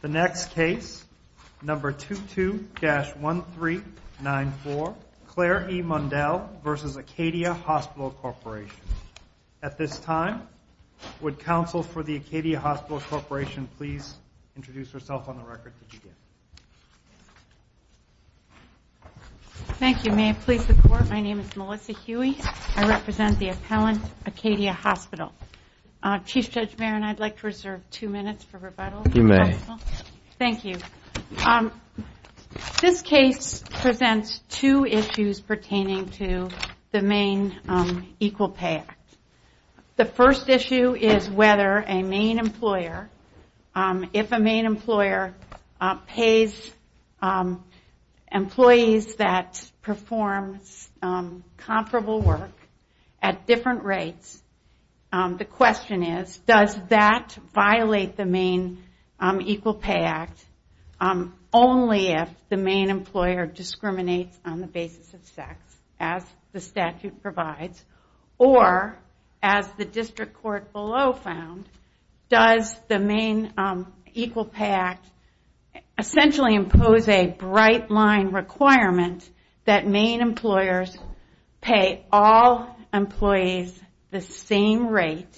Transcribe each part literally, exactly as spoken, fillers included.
The next case, number two two dash one three nine four, Claire E. Mundell versus Acadia Hospital Corporation. At this time, would counsel for the Acadia Hospital Corporation please introduce herself on the record to begin? Thank you. May it please the Court, my name is Melissa Huey. I represent the appellant, Acadia Hospital. Uh, Chief Judge Barron, I'd like to reserve two minutes for rebuttal. You may. Thank you. Um, this case presents two issues pertaining to the Maine um, Equal Pay Act. The first issue is whether a Maine employer, um, if a Maine employer uh, pays um, employees that perform um, comparable work at different rates, um, the question is, does that violate the Maine um, Equal Pay Act um, only if the Maine employer discriminates on the basis of sex, as the statute provides, or, as the district court below found, does the Maine um, Equal Pay Act essentially impose a bright line requirement that Maine employers pay all employees the same rate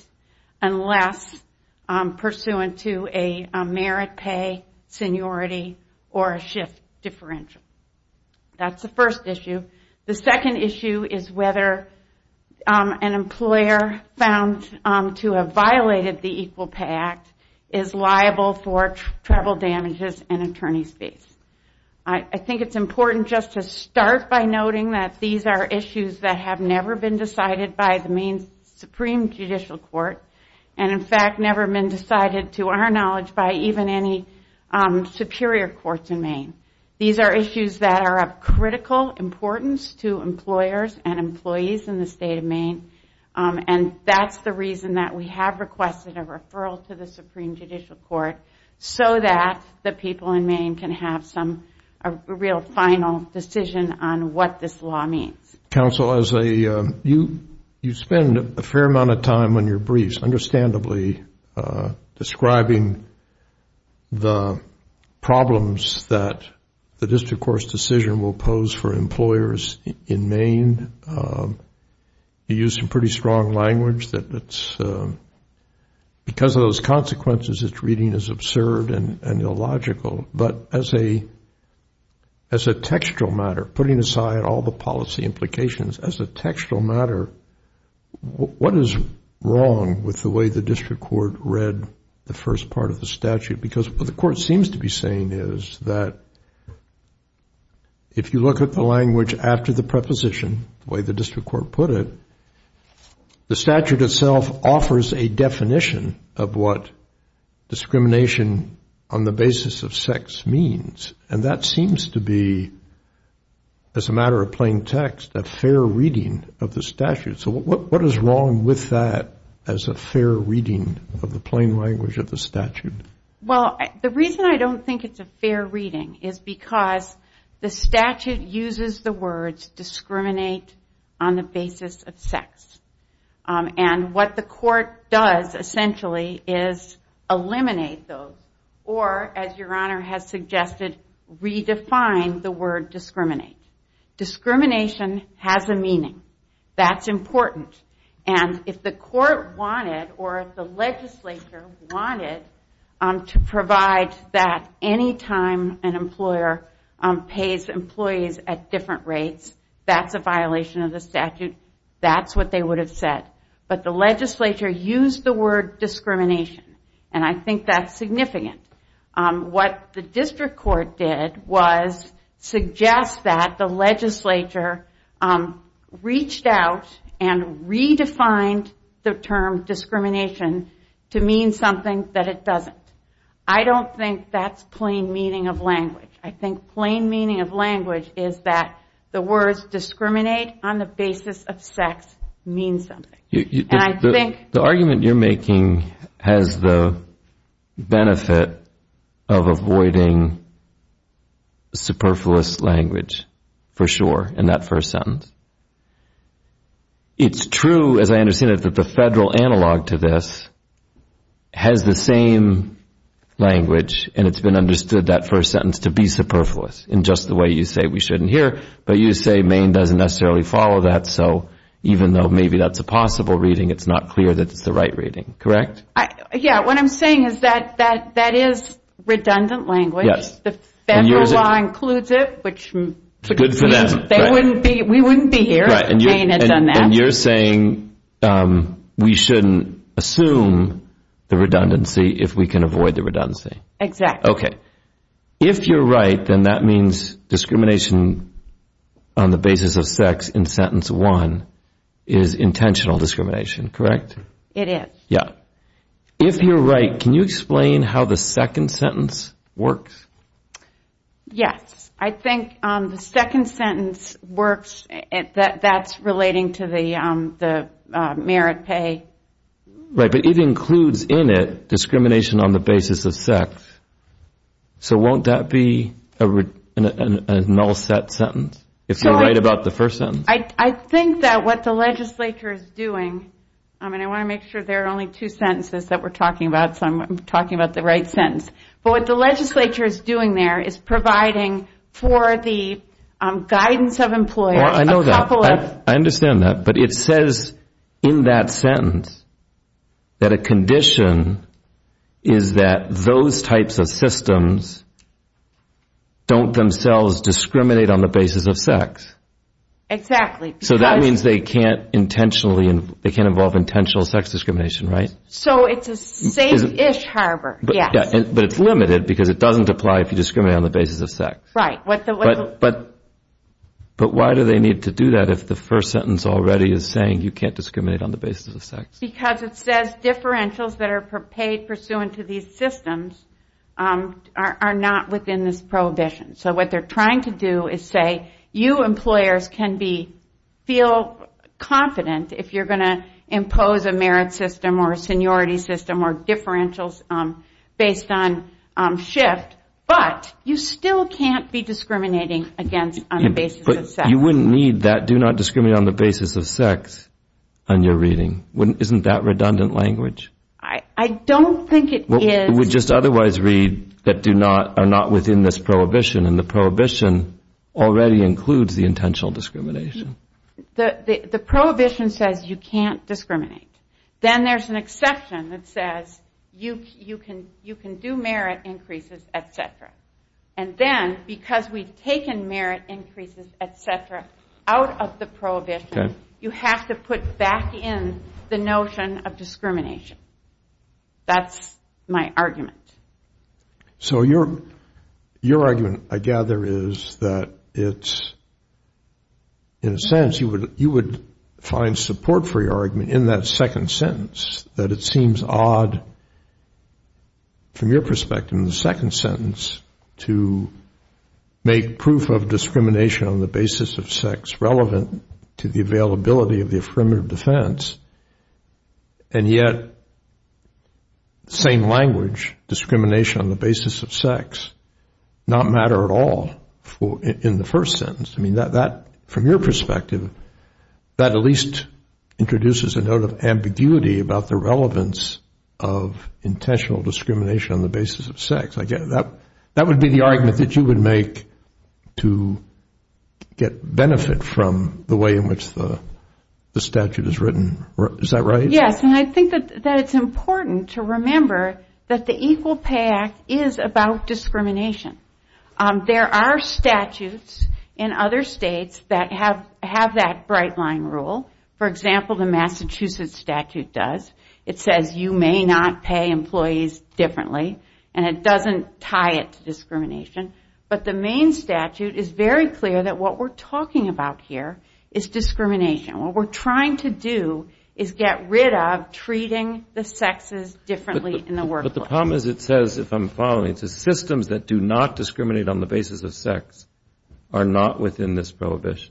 unless um, pursuant to a, a merit pay, seniority, or a shift differential. That's the first issue. The second issue is whether um, an employer found um, to have violated the Equal Pay Act is liable for tr- treble damages and attorney's fees. I, I think it's important just to start by noting that these are issues that have never been decided by the Maine Supreme Judicial Court, and in fact never been decided to our knowledge by even any um, superior courts in Maine. These are issues that are of critical importance to employers and employees in the state of Maine. Um, and that's the reason that we have requested a referral to the Supreme Judicial Court so that the people in Maine can have some a real final decision on what this law means. Counsel, as a um, you you spend a fair amount of time on your briefs, understandably, uh, describing the problems that the district court's decision will pose for employers in Maine. Um, You use some pretty strong language that it's, um, because of those consequences, its reading is absurd and, and illogical. But as a, as a textual matter, putting aside all the policy implications, as a textual matter, w- what is wrong with the way the district court read the first part of the statute? Because what the court seems to be saying is that if you look at the language after the preposition, the way the district court put it, the statute itself offers a definition of what discrimination on the basis of sex means. And that seems to be, as a matter of plain text, a fair reading of the statute. So what, what is wrong with that as a fair reading of the plain language of the statute? Well, the reason I don't think it's a fair reading is because the statute uses the words discriminate on the basis of sex. Um, and what the court does essentially is eliminate those, or, as Your Honor has suggested, redefine the word discriminate. Discrimination has a meaning. That's important. And if the court wanted, or if the legislature wanted, um, to provide that any time an employer um, pays employees at different rates, that's a violation of the statute. That's what they would have said. But the legislature used the word discrimination, and I think that's significant. Um, what the district court did was suggest that the legislature um, reached out and redefined the term discrimination to mean something that it doesn't. I don't think that's plain meaning of language. I think plain meaning of language is that the words discriminate on the basis of sex mean something. You, you, and the, I the, think the argument you're making has the benefit of avoiding superfluous language, for sure, in that first sentence. It's true, as I understand it, that the federal analog to this has the same language, and it's been understood that first sentence to be superfluous in just the way you say we shouldn't hear, but you say Maine doesn't necessarily follow that, so even though maybe that's a possible reading, it's not clear that it's the right reading, correct? I, yeah, what I'm saying is that that, that is redundant language. Yes. The federal law are, includes it, which, which good for them. They right. wouldn't be, we wouldn't be here right. and if Maine had and, done that. And you're saying um, we shouldn't assume the redundancy if we can avoid the redundancy. Exactly. Okay. If you're right, then that means discrimination on the basis of sex in sentence one is intentional discrimination, correct? It is. Yeah. If you're right, can you explain how the second sentence works? Yes. I think um, the second sentence works, it, that, that's relating to the, um, the uh, merit pay. Right, but it includes in it discrimination on the basis of sex. So won't that be a, re, a, a, a null set sentence if so you're I, right about the first sentence? I, I think that what the legislature is doing, I mean, I want to make sure there are only two sentences that we're talking about, so I'm, I'm talking about the right sentence. But what the legislature is doing there is providing for the um, guidance of employers. Well, I know a that. couple I, of, I understand that. But it says in that sentence that a condition is that those types of systems don't themselves discriminate on the basis of sex. Exactly. So that means they can't intentionally, they can't involve intentional sex discrimination, right? So it's a safe-ish harbor, but, yes. Yeah, and, but it's limited because it doesn't apply if you discriminate on the basis of sex. Right. What the, what but, the, but, but why do they need to do that if the first sentence already is saying you can't discriminate on the basis of sex? Because it says differentials that are paid pursuant to these systems um, are, are not within this prohibition. So what they're trying to do is say, you employers can be feel confident if you're going to impose a merit system or a seniority system or differentials um, based on um, shift, but you still can't be discriminating against on the basis but of sex. You wouldn't need that do not discriminate on the basis of sex on your reading. Wouldn't, isn't that redundant language? I, I don't think it well, is. It would just otherwise read that do not are not within this prohibition, and the prohibition already includes the intentional discrimination. The, the, the prohibition says you can't discriminate. Then there's an exception that says you, you, can, you can do merit increases, et cetera. And then, because we've taken merit increases, et cetera, out of the prohibition, okay. you have to put back in the notion of discrimination. That's my argument. So your your argument, I gather, is that it's, in a sense, you would you would find support for your argument in that second sentence, that it seems odd from your perspective in the second sentence to make proof of discrimination on the basis of sex relevant to the availability of the affirmative defense, and yet same language, discrimination on the basis of sex, not matter at all for in the first sentence. I mean, that, that from your perspective, that at least introduces a note of ambiguity about the relevance of intentional discrimination on the basis of sex. I get that. That would be the argument that you would make to get benefit from the way in which the the statute is written. Is that right? Yes, and I think that, that it's important to remember that the Equal Pay Act is about discrimination. Um, there are statutes in other states that have, have that bright line rule. For example, the Massachusetts statute does. It says you may not pay employees differently, and it doesn't tie it to discrimination. But the Maine statute is very clear that what we're talking about here is discrimination. What we're trying to do is get rid of treating the sexes differently the, in the workplace. But the problem is it says, if I'm following, it says systems that do not discriminate on the basis of sex are not within this prohibition.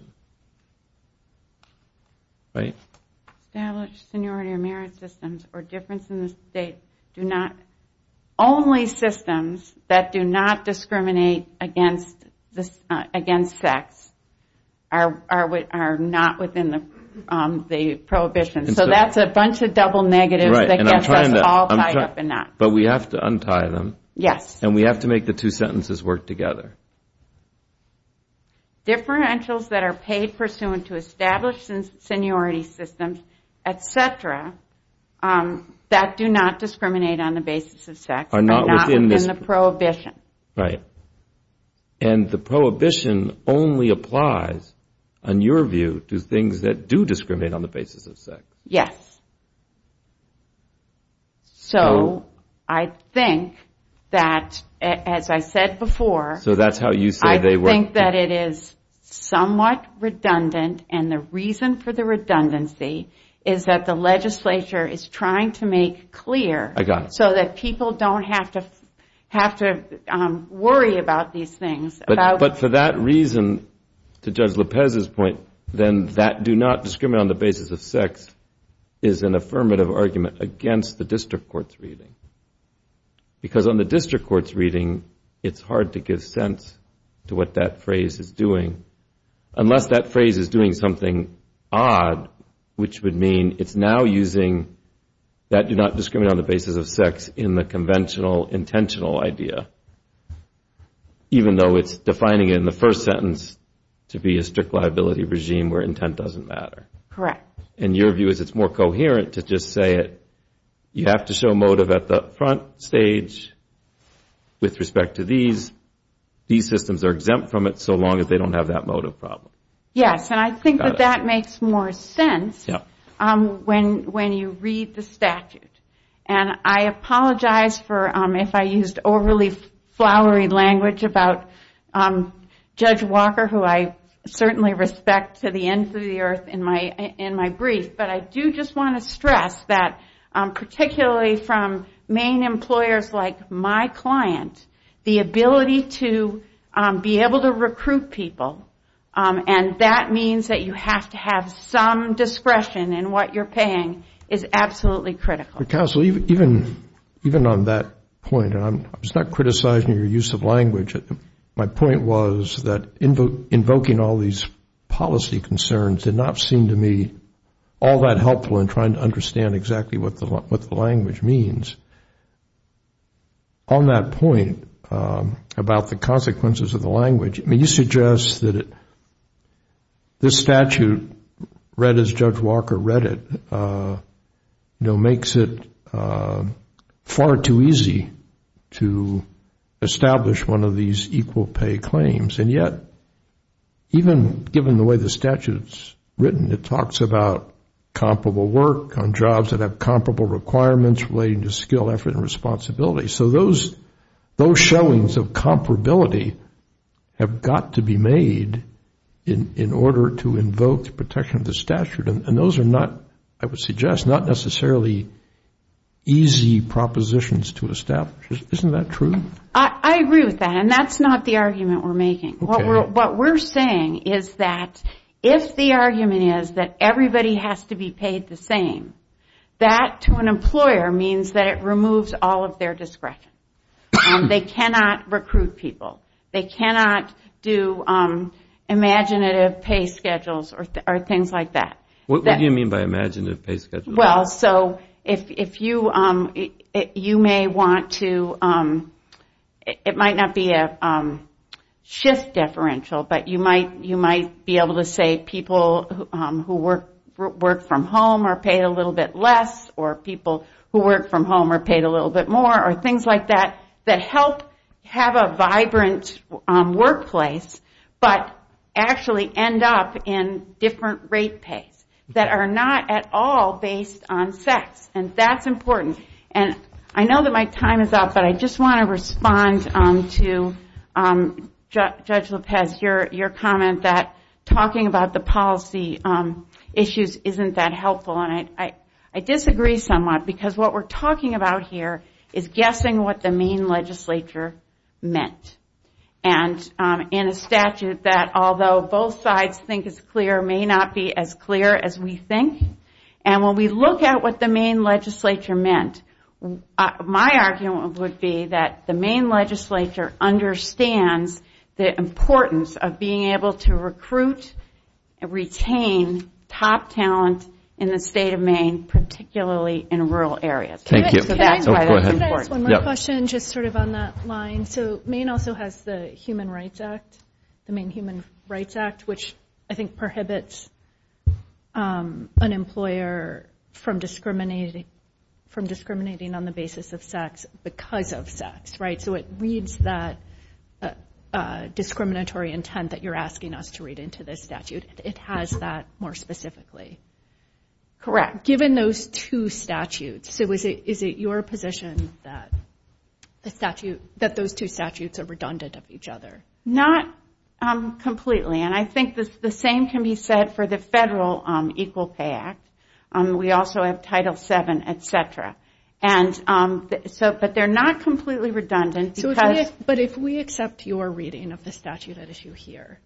Right? Established seniority or merit systems or difference in the state do not, only systems that do not discriminate against this, uh, against sex are are are not within the um, the prohibition. So, so that's a bunch of double negatives right, that and gets us to, all I'm tied try- up in knots. But we have to untie them, Yes. And we have to make the two sentences work together. Differentials that are paid pursuant to established seniority systems, et cetera, um, that do not discriminate on the basis of sex are not, are not within, within this, the prohibition. Right. And the prohibition only applies, on your view, to things that do discriminate on the basis of sex. Yes. So, So I think that, as I said before, so that's how you say I they work. I think that it is somewhat redundant, and the reason for the redundancy is that the legislature is trying to make clear I got it. so that people don't have to have to um, worry about these things. But, about but for that reason, to Judge Lopez's point, then that do not discriminate on the basis of sex is an affirmative argument against the district court's reading. Because on the district court's reading, it's hard to give sense to what that phrase is doing, unless that phrase is doing something odd, which would mean it's now using that do not discriminate on the basis of sex in the conventional intentional idea, even though it's defining it in the first sentence to be a strict liability regime where intent doesn't matter. Correct. And your view is it's more coherent to just say it, you have to show motive at the front stage with respect to these. These systems are exempt from it so long as they don't have that motive problem. Yes, and I think Got that it. that makes more sense Yeah. um, when when you read the statute. And I apologize for um, if I used overly flowery language about um, Judge Walker, who I certainly respect to the ends of the earth in my in my brief. But I do just want to stress that, um, particularly from main employers like my client, the ability to um, be able to recruit people. Um, and that means that you have to have some discretion in what you're paying is absolutely critical. But counsel, even even, even on that point, and I'm, I was not criticizing your use of language. My point was that invo- invoking all these policy concerns did not seem to me all that helpful in trying to understand exactly what the what the language means. On that point um, about the consequences of the language, I mean, you suggest that it. This statute, read as Judge Walker read it, uh, you know, makes it uh, far too easy to establish one of these equal pay claims. And yet, even given the way the statute's written, it talks about comparable work on jobs that have comparable requirements relating to skill, effort, and responsibility. So those those showings of comparability have got to be made in, in order to invoke the protection of the statute. And, and those are not, I would suggest, not necessarily easy propositions to establish. Isn't that true? I, I agree with that, and that's not the argument we're making. Okay. What we're what we're saying is that if the argument is that everybody has to be paid the same, that to an employer means that it removes all of their discretion. Um, they cannot recruit people. They cannot do um, imaginative pay schedules or th- or things like that. What, that, what do you mean by imaginative pay schedule? Well, so if if you um, it, it, you may want to, um, it, it might not be a um, shift differential, but you might you might be able to say people who, um, who work work from home are paid a little bit less, or people who work from home are paid a little bit more, or things like that that help have a vibrant um, workplace, but actually end up in different rate pays that are not at all based on sex, and that's important. And I know that my time is up, but I just want to respond um, to um, Ju- Judge Lopez, your your comment that talking about the policy um, issues isn't that helpful, and I, I I disagree somewhat, because what we're talking about here is guessing what the Maine legislature meant. And um, in a statute that, although both sides think is clear, may not be as clear as we think. And when we look at what the Maine legislature meant, uh, my argument would be that the Maine legislature understands the importance of being able to recruit and retain top talent in the state of Maine, particularly in rural areas. Thank you. So that's Oh, why go that's ahead. Can I ask important. one more Yep. question, just sort of on that line? So Maine also has the Human Rights Act, the Maine Human Rights Act, which I think prohibits um, an employer from discriminating from discriminating on the basis of sex because of sex, right? So it reads that uh, uh, discriminatory intent that you're asking us to read into this statute. It, it has that more specifically. Correct. Given those two statutes, so is it is it your position that the statute that those two statutes are redundant of each other? Not um, completely, and I think this, the same can be said for the federal um, Equal Pay Act. Um, we also have Title seven, et cetera. And um, th- so, but they're not completely redundant because. So if we, but if we accept your reading of the statute at issue here,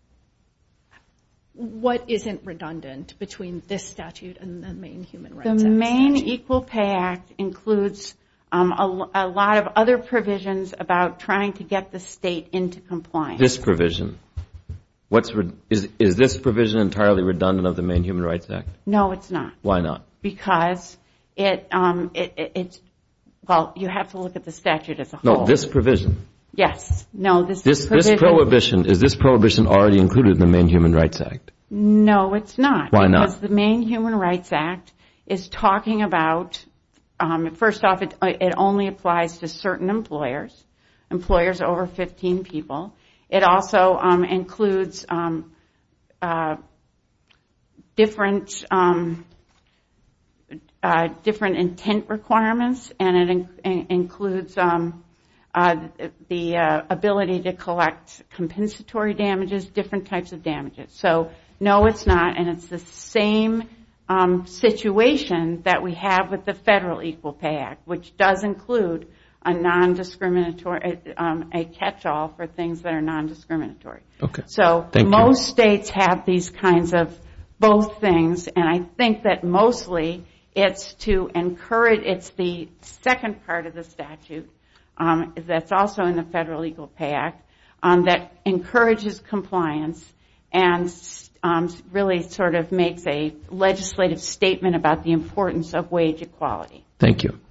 what isn't redundant between this statute and the Maine Human Rights Act? The Maine statute? Equal Pay Act includes um, a, a lot of other provisions about trying to get the state into compliance. This provision, what's re- is is this provision entirely redundant of the Maine Human Rights Act? No, it's not. Why not? Because it, um, it, it it's well, you have to look at the statute as a whole. No, this provision. Yes. No, this This provision. this prohibition, is this prohibition already included in the Maine Human Rights Act? No, it's not. Why not? Because the Maine Human Rights Act is talking about, um, first off, it, it only applies to certain employers, employers over fifteen people. It also um, includes um, uh, different um, uh, different intent requirements, and it in, in, includes um, uh, the uh, ability to collect compensatory damages, different types of damages. So, no, it's not, and it's the same um, situation that we have with the Federal Equal Pay Act, which does include a non-discriminatory, um, a catch-all for things that are non-discriminatory. Okay. So Thank you. most states have these kinds of both things, and I think that mostly it's to encourage, it's the second part of the statute um, that's also in the Federal Equal Pay Act um, that encourages compliance and um, really sort of makes a legislative statement about the importance of wage equality. Thank you.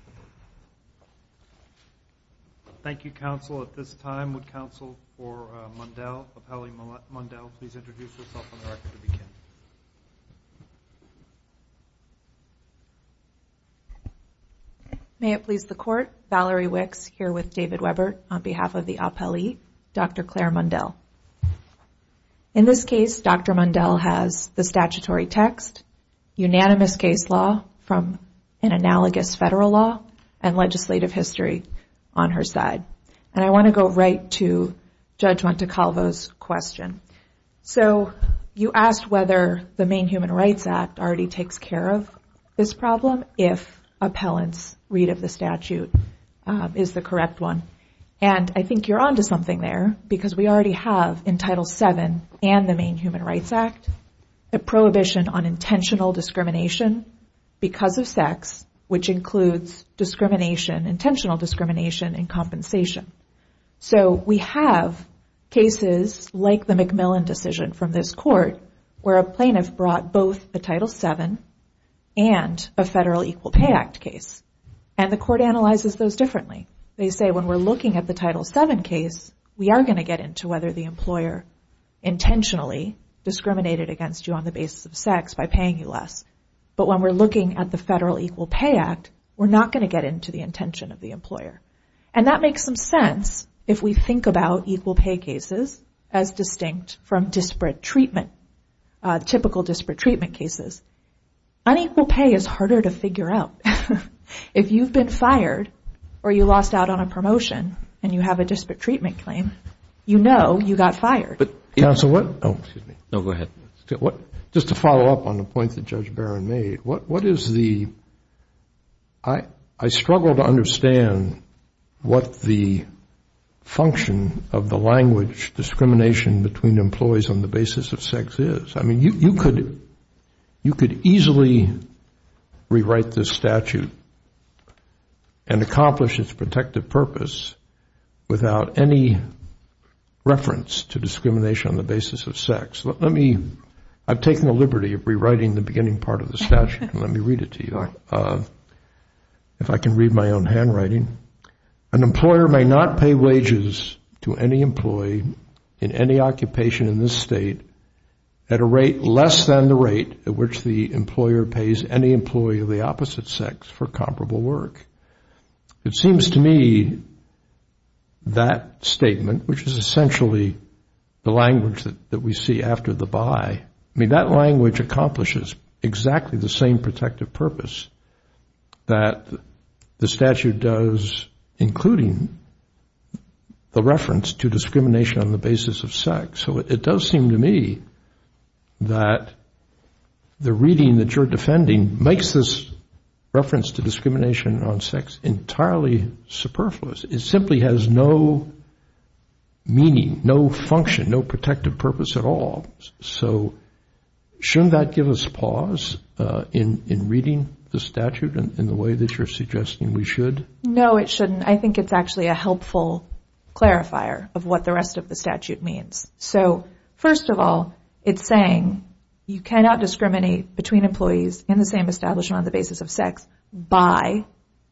Thank you, counsel. At this time, would counsel for uh, Mundell, Appellee Mundell, please introduce yourself on the record to begin. May it please the Court, Valerie Wicks here with David Weber on behalf of the appellee, Doctor Claire Mundell. In this case, Doctor Mundell has the statutory text, unanimous case law from an analogous federal law, and legislative history on her side. And I want to go right to Judge Montecalvo's question. So you asked whether the Maine Human Rights Act already takes care of this problem if appellant's read of the statute um, is the correct one. And I think you're onto something there, because we already have in Title seven and the Maine Human Rights Act a prohibition on intentional discrimination because of sex, which includes discrimination, intentional discrimination in compensation. So we have cases like the McMillan decision from this court where a plaintiff brought both a Title seven and a Federal Equal Pay Act case. And the court analyzes those differently. They say when we're looking at the Title seven case, we are going to get into whether the employer intentionally discriminated against you on the basis of sex by paying you less. But when we're looking at the Federal Equal Pay Act, we're not going to get into the intention of the employer. And that makes some sense if we think about equal pay cases as distinct from disparate treatment, uh, typical disparate treatment cases. Unequal pay is harder to figure out. If you've been fired or you lost out on a promotion and you have a disparate treatment claim, you know you got fired. But Counsel, what? Oh, excuse me. no, go ahead. What? Just to follow up on the point that Judge Barron made, what what is the? I I struggle to understand what the function of the language discrimination between employees on the basis of sex is. I mean, you, you could you could easily rewrite this statute and accomplish its protective purpose without any reference to discrimination on the basis of sex. Let, let me, I've taken the liberty of rewriting the beginning part of the statute, and let me read it to you. Sure. Uh, if I can read my own handwriting. An employer may not pay wages to any employee in any occupation in this state at a rate less than the rate at which the employer pays any employee of the opposite sex for comparable work. It seems to me that statement, which is essentially the language that, that we see after the by, I mean, that language accomplishes exactly the same protective purpose that the statute does, including the reference to discrimination on the basis of sex. So it, it does seem to me that the reading that you're defending makes this reference to discrimination on sex entirely superfluous. It simply has no meaning, no function, no protective purpose at all. So shouldn't that give us pause uh, in, in reading the statute in, in the way that you're suggesting we should? No, it shouldn't. I think it's actually a helpful clarifier of what the rest of the statute means. So first of all, it's saying you cannot discriminate between employees in the same establishment on the basis of sex by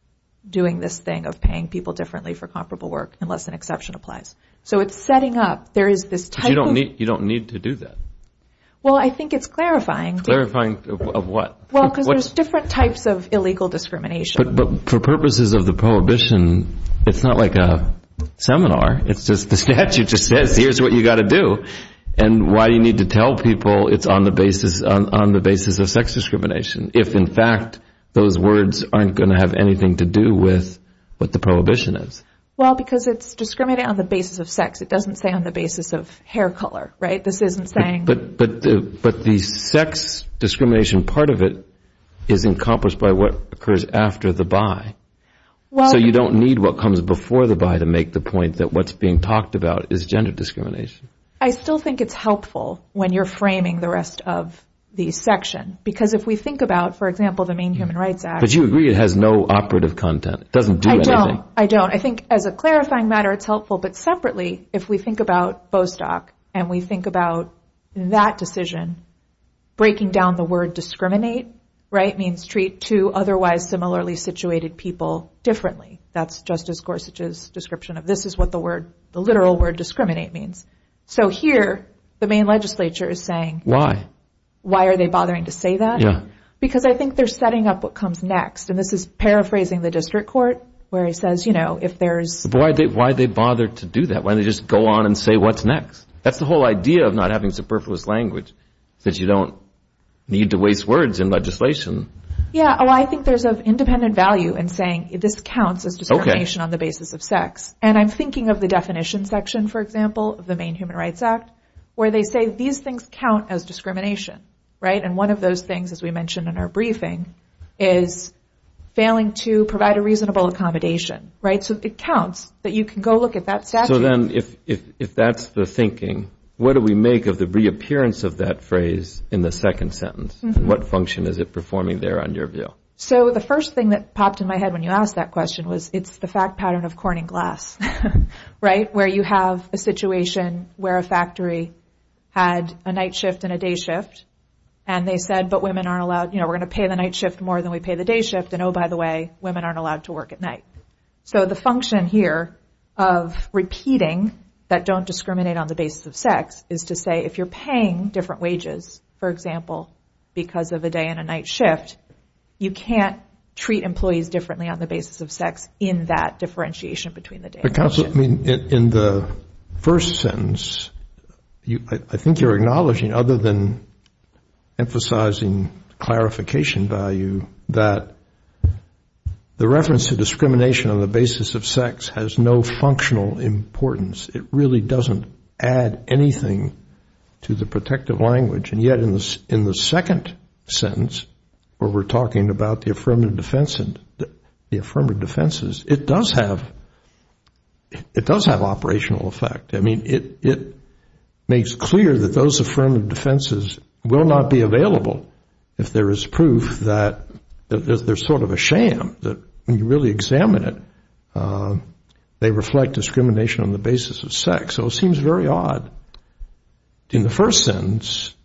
doing this thing of paying people differently for comparable work unless an exception applies. So it's setting up, there is this type but you don't of... need, you don't need to do that. Well, I think it's clarifying. Clarifying of, of what? Well, because there's different types of illegal discrimination. But, but for purposes of the prohibition, it's not like a seminar. It's just the statute just says, here's what you got to do. And why do you need to tell people it's on the basis on, on the basis of sex discrimination if, in fact, those words aren't going to have anything to do with what the prohibition is? Well, because it's discriminating on the basis of sex. It doesn't say on the basis of hair color, right? This isn't saying... But but the, but the sex discrimination part of it is encompassed by what occurs after the by. Well, so you don't need what comes before the by to make the point that what's being talked about is gender discrimination. I still think it's helpful when you're framing the rest of the section, because if we think about, for example, the Maine Human Rights Act... But you agree it has no operative content. It doesn't do I anything. don't. I don't. I think as a clarifying matter, it's helpful. But separately, if we think about Bostock and we think about that decision, breaking down the word discriminate, right, means treat two otherwise similarly situated people differently. That's Justice Gorsuch's description of this is what the word, the literal word discriminate means. So here, the Maine legislature is saying... Why? Why are they bothering to say that? Yeah. Because I think they're setting up what comes next. And this is paraphrasing the district court, where he says, you know, if there's... But why they why they bother to do that? Why don't they just go on and say what's next? That's the whole idea of not having superfluous language, that you don't need to waste words in legislation. Yeah, oh, I think there's of independent value in saying this counts as discrimination okay. on the basis of sex. And I'm thinking of the definition section, for example, of the Maine Human Rights Act, where they say these things count as discrimination, right? And one of those things, as we mentioned in our briefing, is failing to provide a reasonable accommodation, right? So it counts that you can go look at that statute. So then if, if, if that's the thinking, what do we make of the reappearance of that phrase in the second sentence? Mm-hmm. And what function is it performing there on your view? So the first thing that popped in my head when you asked that question was it's the fact pattern of Corning glass, right? Where you have a situation where a factory had a night shift and a day shift, and they said, but women aren't allowed, you know, we're going to pay the night shift more than we pay the day shift, and oh, by the way, women aren't allowed to work at night. So the function here of repeating that don't discriminate on the basis of sex is to say if you're paying different wages, for example, because of a day and a night shift, you can't treat employees differently on the basis of sex in that differentiation between the day but and night shift. Counsel, I mean, in, in the first sentence, you, I, I think you're acknowledging, other than emphasizing clarification value, that the reference to discrimination on the basis of sex has no functional importance. It really doesn't add anything to the protective language. And yet in the, in the second sentence, where we're talking about the affirmative defense and the affirmative defenses, it does have, it does have operational effect. I mean, it, it makes clear that those affirmative defenses will not be available if there is proof that there's sort of a sham, that when you really examine it, uh, they reflect discrimination on the basis of sex. So it seems very odd in the first sentence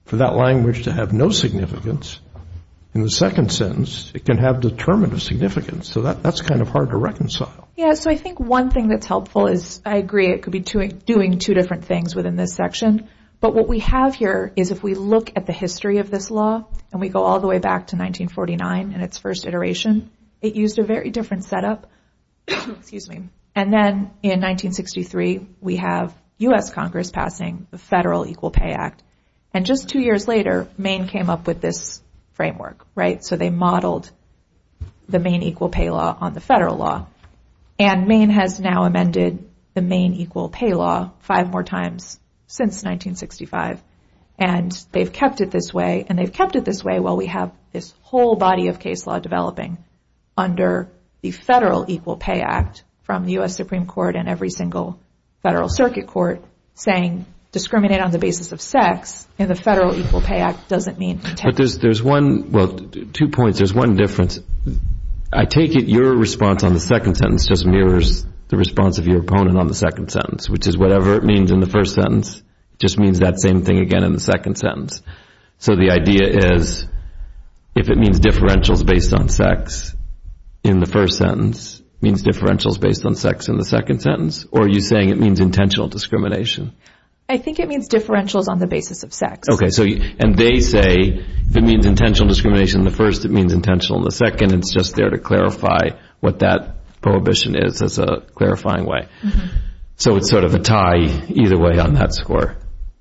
for that language to have no significance, in the second sentence, it can have determinative significance. So that, that's kind of hard to reconcile. Yeah, so I think one thing that's helpful is, I agree, it could be two, doing two different things within this section. But what we have here is if we look at the history of this law, and we go all the way back to nineteen forty-nine in its first iteration, it used a very different setup. Excuse me. And then in nineteen sixty-three, we have U S Congress passing the Federal Equal Pay Act. And just two years later, Maine came up with this framework, right? So they modeled the Maine Equal Pay Law on the federal law. And Maine has now amended the Maine Equal Pay Law five more times since nineteen sixty-five. And they've kept it this way, and they've kept it this way while we have this whole body of case law developing under the Federal Equal Pay Act from the U S Supreme Court and every single federal circuit court saying discriminate on the basis of sex in the Federal Equal Pay Act doesn't mean intent. But there's there's one, well, two points. There's one difference. I take it your response on the second sentence just mirrors the response of your opponent on the second sentence, which is whatever it means in the first sentence, it just means that same thing again in the second sentence. So the idea is if it means differentials based on sex in the first sentence, means differentials based on sex in the second sentence, or are you saying it means intentional discrimination? I think it means differentials on the basis of sex. Okay, so, you, and they say if it means intentional discrimination in the first, it means intentional in the second. It's just there to clarify what that prohibition is as a clarifying way. Mm-hmm. So it's sort of a tie either way on that score.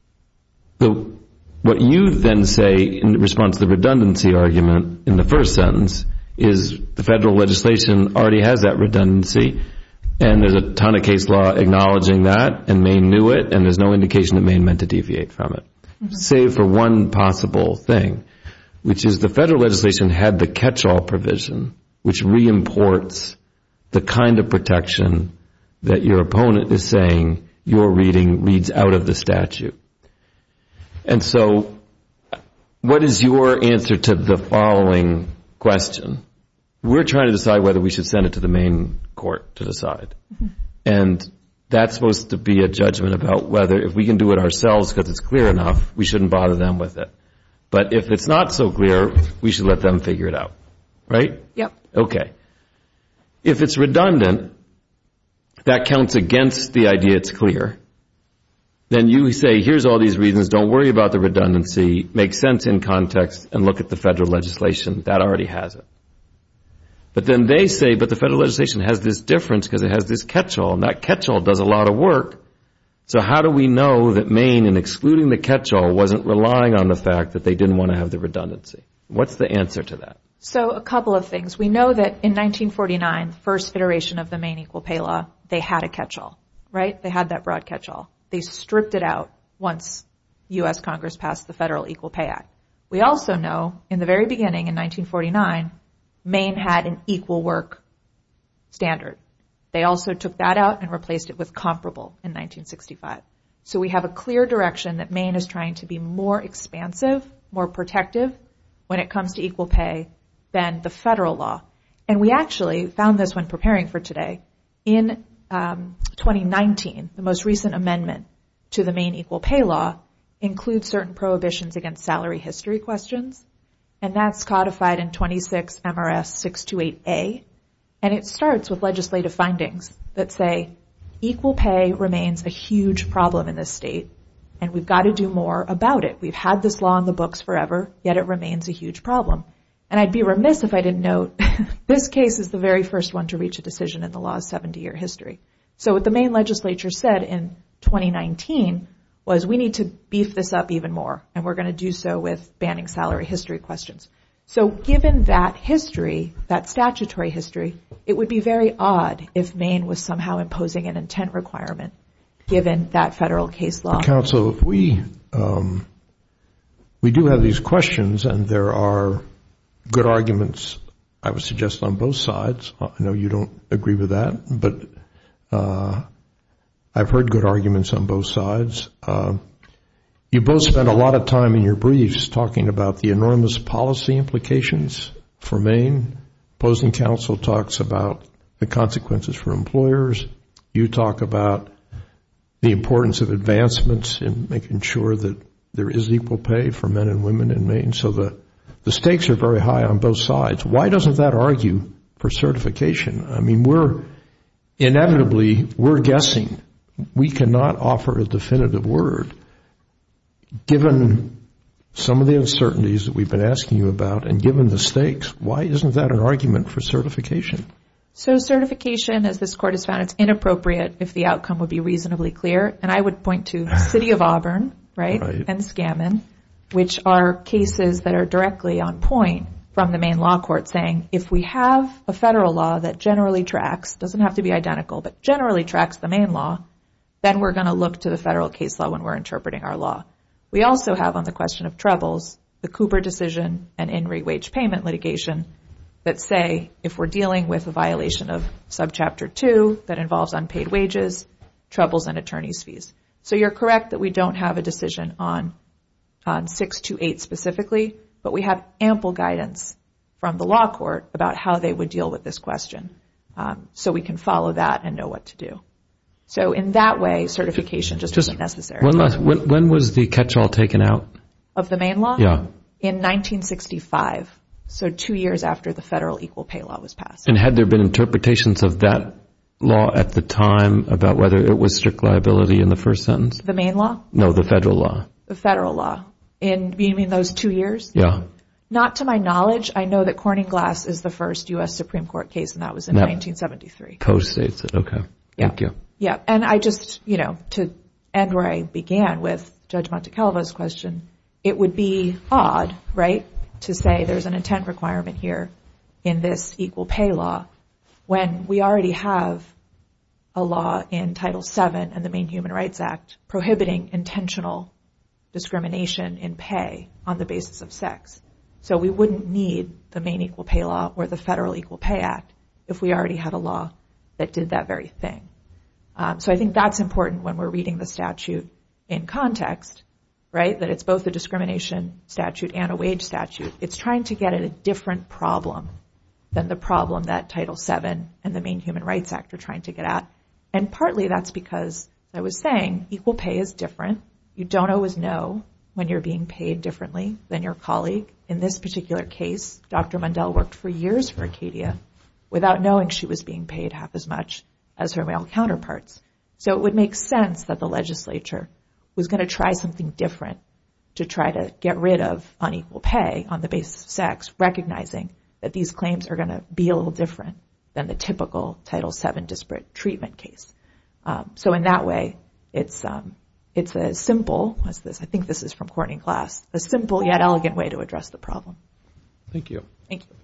The, what you then say in response to the redundancy argument in the first sentence is the federal legislation already has that redundancy, and there's a ton of case law acknowledging that, and Maine knew it, and there's no indication that Maine meant to deviate from it. Mm-hmm. Save for one possible thing, which is the federal legislation had the catch-all provision, which re-imports the kind of protection that your opponent is saying your reading reads out of the statute. And so what is your answer to the following question? We're trying to decide whether we should send it to the Maine court to decide. Mm-hmm. And that's supposed to be a judgment about whether if we can do it ourselves because it's clear enough, we shouldn't bother them with it. But if it's not so clear, we should let them figure it out. Right? Yep. Okay. If it's redundant, that counts against the idea it's clear. Then you say, here's all these reasons, don't worry about the redundancy, make sense in context, and look at the federal legislation. That already has it. But then they say, but the federal legislation has this difference because it has this catch-all, and that catch-all does a lot of work. So how do we know that Maine, in excluding the catch-all, wasn't relying on the fact that they didn't want to have the redundancy? What's the answer to that? So a couple of things. We know that in nineteen forty-nine, the first iteration of the Maine Equal Pay Law, they had a catch-all, right? They had that broad catch-all. They stripped it out once U S Congress passed the Federal Equal Pay Act. We also know in the very beginning in nineteen forty-nine, Maine had an equal work standard. They also took that out and replaced it with comparable in nineteen sixty-five. So we have a clear direction that Maine is trying to be more expansive, more protective when it comes to equal pay than the federal law. And we actually found this when preparing for today. In um, twenty nineteen, the most recent amendment to the Maine Equal Pay Law includes certain prohibitions against salary history questions. And that's codified in twenty-six M R S six twenty-eight A. And it starts with legislative findings that say equal pay remains a huge problem in this state, and we've got to do more about it. We've had this law in the books forever, yet it remains a huge problem. And I'd be remiss if I didn't note this case is the very first one to reach a decision in the law's seventy-year history. So what the Maine legislature said in twenty nineteen was we need to beef this up even more, and we're going to do so with banning salary history questions. So given that history, that statutory history, it would be very odd if Maine was somehow imposing an intent requirement given that federal case law. Counsel, if we, um, we do have these questions, and there are good arguments, I would suggest, on both sides. I know you don't agree with that, but uh, I've heard good arguments on both sides. Uh, you both spent a lot of time in your briefs talking about the enormous policy implications for Maine. Opposing counsel talks about the consequences for employers. You talk about the importance of advancements in making sure that there is equal pay for men and women in Maine. So the, the stakes are very high on both sides. Why doesn't that argue for certification? I mean, we're inevitably, we're guessing. We cannot offer a definitive word. Given some of the uncertainties that we've been asking you about and given the stakes, why isn't that an argument for certification? So certification, as this court has found, it's inappropriate if the outcome would be reasonably clear. And I would point to City of Auburn, right, right. and Scammon, which are cases that are directly on point from the Maine law court saying if we have a federal law that generally tracks, doesn't have to be identical, but generally tracks the Maine law, then we're going to look to the federal case law when we're interpreting our law. We also have on the question of trebles, the Cooper decision and in re wage payment litigation that say if we're dealing with a violation of subchapter two that involves unpaid wages, trebles and attorney's fees. So you're correct that we don't have a decision on, on six to eight specifically, but we have ample guidance from the law court about how they would deal with this question. Um, so we can follow that and know what to do. So in that way, certification just, just isn't necessary. One last, when, when was the catch-all taken out? Of the Maine law? Yeah. In nineteen sixty-five. So two years after the federal equal pay law was passed. And had there been interpretations of that law at the time about whether it was strict liability in the first sentence? The Maine law? No, the federal law. The federal law. In, you mean those two years? Yeah. Not to my knowledge. I know that Corning Glass is the first U S Supreme Court case, and that was in that nineteen seventy-three. Post-states it. Okay. Thank yeah. you. Yeah. And I just, you know, to end where I began with Judge Montecalvo's question, it would be odd, right, to say there's an intent requirement here in this equal pay law when we already have a law in Title seven and the Maine Human Rights Act prohibiting intentional discrimination in pay on the basis of sex. So we wouldn't need the Maine Equal Pay Law or the Federal Equal Pay Act if we already had a law that did that very thing. Um, so I think that's important when we're reading the statute in context, right, that it's both a discrimination statute and a wage statute. It's trying to get at a different problem than the problem that Title seven and the Maine Human Rights Act are trying to get at. And partly that's because, as I was saying, equal pay is different. You don't always know when you're being paid differently than your colleague. In this particular case, Doctor Mundell worked for years for Acadia without knowing she was being paid half as much as her male counterparts. So it would make sense that the legislature was going to try something different to try to get rid of unequal pay on the basis of sex, recognizing that these claims are going to be a little different than the typical Title seven disparate treatment case. Um, so in that way, it's um, it's a simple, as this, I think this is from Corning Glass, a simple yet elegant way to address the problem. Thank you. Thank you.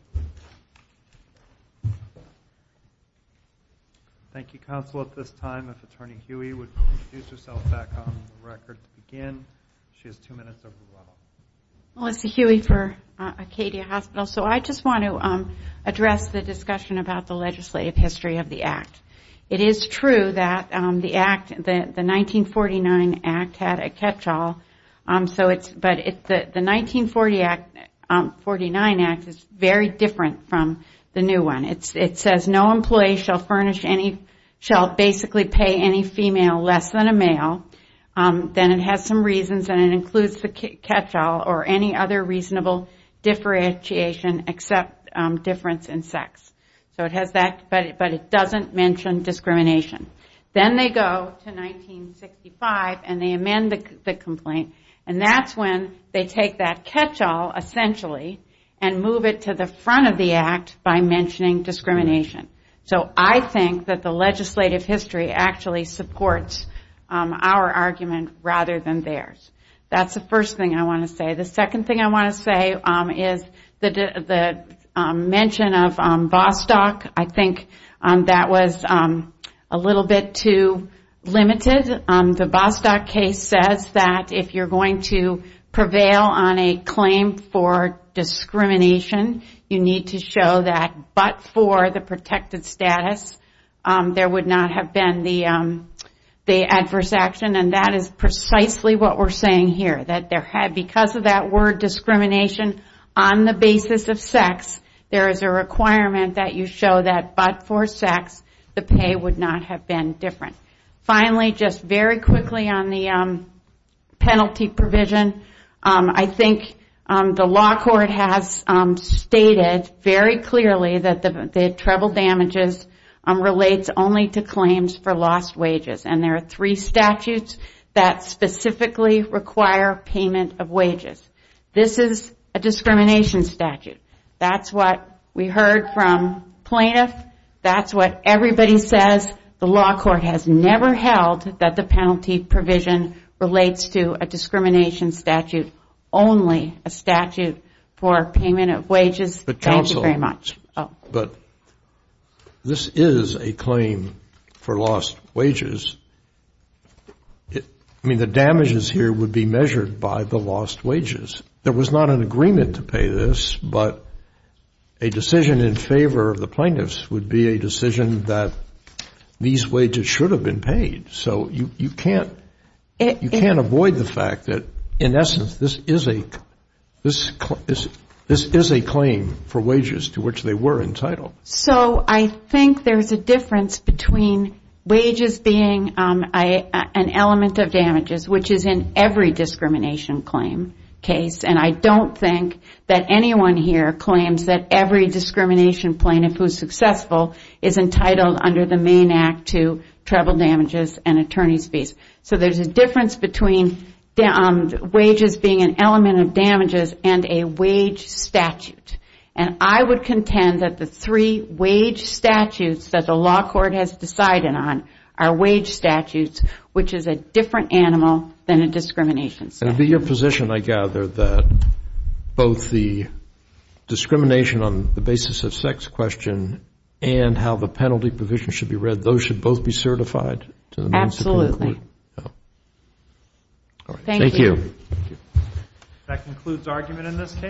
Thank you, counsel. At this time, if Attorney Huey would introduce herself back on the record to begin. She has two minutes of rebuttal. Melissa Huey for uh, Acadia Hospital. So I just want to um, address the discussion about the legislative history of the Act. It is true that um, the Act, the, the nineteen forty-nine Act had a catch-all. Um, so it's, but it, the, the nineteen forty Act, um, forty-nine Act is very different from the new one. It's, it says no employee shall furnish any, shall basically pay any female less than a male. Um, then it has some reasons, and it includes the catch-all or any other reasonable differentiation except um, difference in sex. So it has that, but it, but it doesn't mention discrimination. Then they go to nineteen sixty-five and they amend the, the complaint, and that's when they take that catch-all essentially and move it to the front of the Act by mentioning discrimination. So I think that the legislative history actually supports um, our argument rather than theirs. That's the first thing I want to say. The second thing I want to say um, is the, the um, mention of um, Bostock. I think um, that was um, a little bit too limited. Um, the Bostock case says that if you're going to prevail on a claim for discrimination, you need to show that but for the protected status, um, there would not have been the um, the adverse action, and that is precisely what we're saying here, that there had, because of that word discrimination on the basis of sex, there is a requirement that you show that but for sex, the pay would not have been different. Finally, just very quickly on the um, penalty provision, Um, I think um, the law court has um, stated very clearly that the, the treble damages um, relates only to claims for lost wages. And there are three statutes that specifically require payment of wages. This is a discrimination statute. That's what we heard from plaintiff. That's what everybody says. The law court has never held that the penalty provision relates to a discrimination statute, only a statute for payment of wages. But Thank counsel, you very much. Oh. But this is a claim for lost wages. It, I mean, the damages here would be measured by the lost wages. There was not an agreement to pay this, but a decision in favor of the plaintiffs would be a decision that these wages should have been paid. So you, you can't it, you can't it, avoid the fact that, in essence, this is a this is this is a claim for wages to which they were entitled. So I think there's a difference between wages being um, a, an element of damages, which is in every discrimination claim case, and I don't think that anyone here claims that every discrimination plaintiff who's successful is entitled under the Maine Act to treble damages and attorney's fees. So there's a difference between um, wages being an element of damages and a wage statute. And I would contend that the three wage statutes that the law court has decided on are wage statutes, which is a different animal than a discrimination statute. And it would be your position, I gather, that both the discrimination on the basis of sex question and how the penalty provision should be read, those should both be certified to the Maine Supreme Court? Absolutely. Oh. All right. Thank, Thank you. you. That concludes argument in this case.